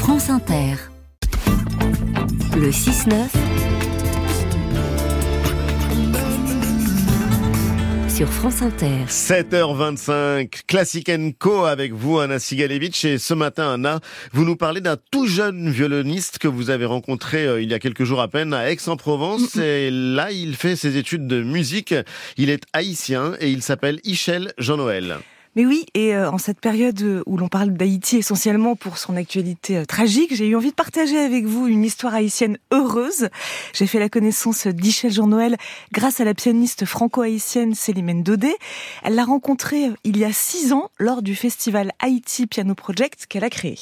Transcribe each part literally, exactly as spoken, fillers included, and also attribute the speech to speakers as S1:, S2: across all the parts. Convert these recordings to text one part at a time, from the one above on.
S1: France Inter. Le six neuf sur France Inter.
S2: sept heures vingt-cinq, Classic and Co avec vous, Anna Sigalevitch. Et ce matin, Anna, vous nous parlez d'un tout jeune violoniste que vous avez rencontré euh, il y a quelques jours à peine à Aix-en-Provence. Mm-hmm. Et là, il fait ses études de musique. Il est haïtien et il s'appelle Ichel Jean-Noël.
S3: Mais oui, et euh, en cette période où l'on parle d'Haïti essentiellement pour son actualité euh, tragique, j'ai eu envie de partager avec vous une histoire haïtienne heureuse. J'ai fait la connaissance d'Ichel Jean-Noël grâce à la pianiste franco-haïtienne Célimène Daudet. Elle l'a rencontré euh, il y a six ans lors du festival Haïti Piano Project qu'elle a créé.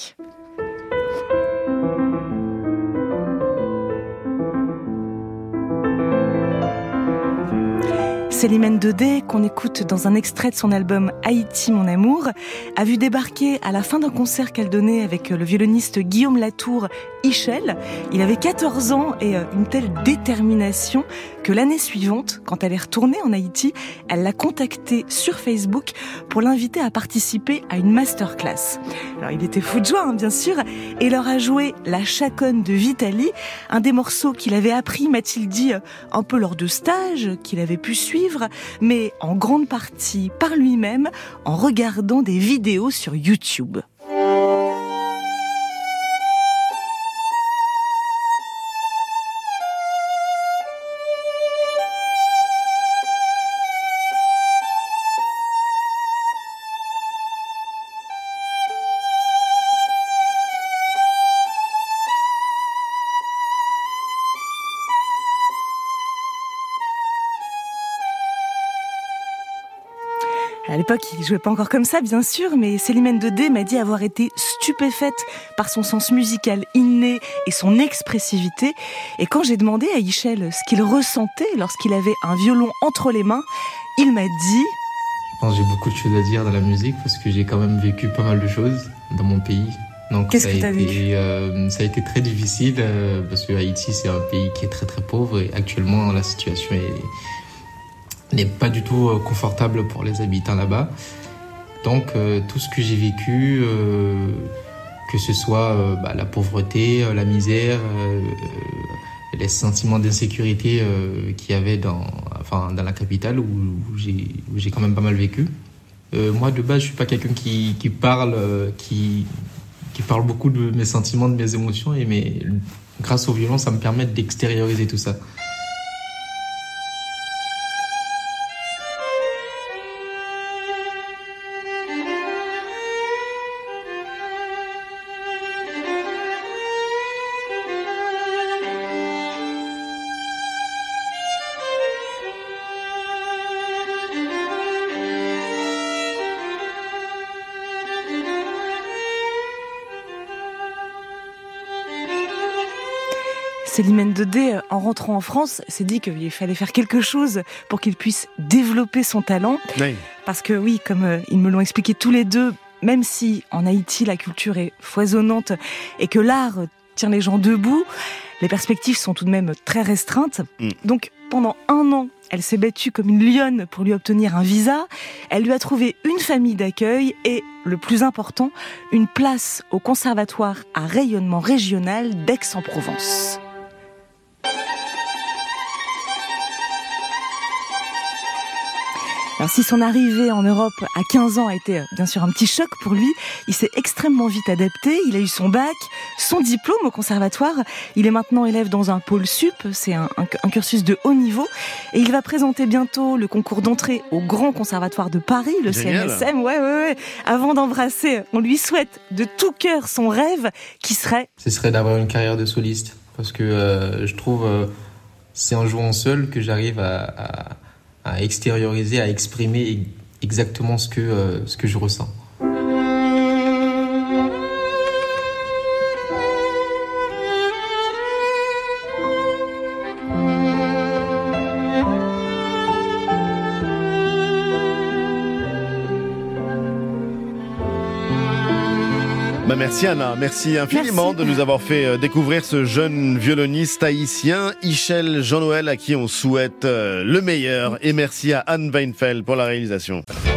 S3: Célimène Daudet, qu'on écoute dans un extrait de son album Haïti, mon amour, a vu débarquer à la fin d'un concert qu'elle donnait avec le violoniste Guillaume Latour, Ichel. Il avait quatorze ans et une telle détermination que l'année suivante, quand elle est retournée en Haïti, elle l'a contacté sur Facebook pour l'inviter à participer à une masterclass. Alors il était fou de joie, hein, bien sûr, et leur a joué la chaconne de Vitali, un des morceaux qu'il avait appris, m'a-t-il dit, un peu lors de stages qu'il avait pu suivre, mais en grande partie par lui-même, en regardant des vidéos sur YouTube. À l'époque, il jouait pas encore comme ça, bien sûr, mais Célimène Daudet m'a dit avoir été stupéfaite par son sens musical inné et son expressivité. Et quand j'ai demandé à Ichel ce qu'il ressentait lorsqu'il avait un violon entre les mains, il m'a dit...
S4: Je pense que j'ai beaucoup de choses à dire dans la musique parce que j'ai quand même vécu pas mal de choses dans mon pays. Donc
S3: Qu'est-ce
S4: ça
S3: que
S4: a
S3: t'as
S4: été,
S3: vécu
S4: euh, ça a été très difficile euh, parce que Haïti, c'est un pays qui est très très pauvre et actuellement la situation est... n'est pas du tout confortable pour les habitants là-bas. Donc euh, tout ce que j'ai vécu, euh, que ce soit euh, bah, la pauvreté, euh, la misère, euh, euh, les sentiments d'insécurité euh, qu'il y avait dans, enfin, dans la capitale où, où, j'ai, où j'ai quand même pas mal vécu. Euh, moi de base je suis pas quelqu'un qui, qui parle, euh, qui, qui parle beaucoup de mes sentiments, de mes émotions, et mais grâce au violon ça me permet d'extérioriser tout ça.
S3: Célimène Daudet, en rentrant en France, s'est dit qu'il fallait faire quelque chose pour qu'il puisse développer son talent.
S2: Oui.
S3: Parce que oui, comme euh, ils me l'ont expliqué tous les deux, même si en Haïti la culture est foisonnante et que l'art tient les gens debout, les perspectives sont tout de même très restreintes. Mm. Donc pendant un an, elle s'est battue comme une lionne pour lui obtenir un visa. Elle lui a trouvé une famille d'accueil et, le plus important, une place au conservatoire à rayonnement régional d'Aix-en-Provence. Alors si son arrivée en Europe à quinze ans a été bien sûr un petit choc pour lui, il s'est extrêmement vite adapté, il a eu son bac, son diplôme au conservatoire, il est maintenant élève dans un pôle sup, c'est un, un, un cursus de haut niveau, et il va présenter bientôt le concours d'entrée au Grand Conservatoire de Paris, le
S2: Génial.
S3: C N S M, ouais, ouais, ouais. Avant d'embrasser, on lui souhaite de tout cœur son rêve, qui serait...
S4: Ce serait d'avoir une carrière de soliste, parce que euh, je trouve euh, c'est en jouant seul que j'arrive à... à... à extérioriser, à exprimer exactement ce que, euh, ce que je ressens.
S2: Bah merci Anna, merci infiniment merci. de nous avoir fait découvrir ce jeune violoniste haïtien, Ichel Jean-Noël, à qui on souhaite le meilleur. Et merci à Anne Weinfeld pour la réalisation.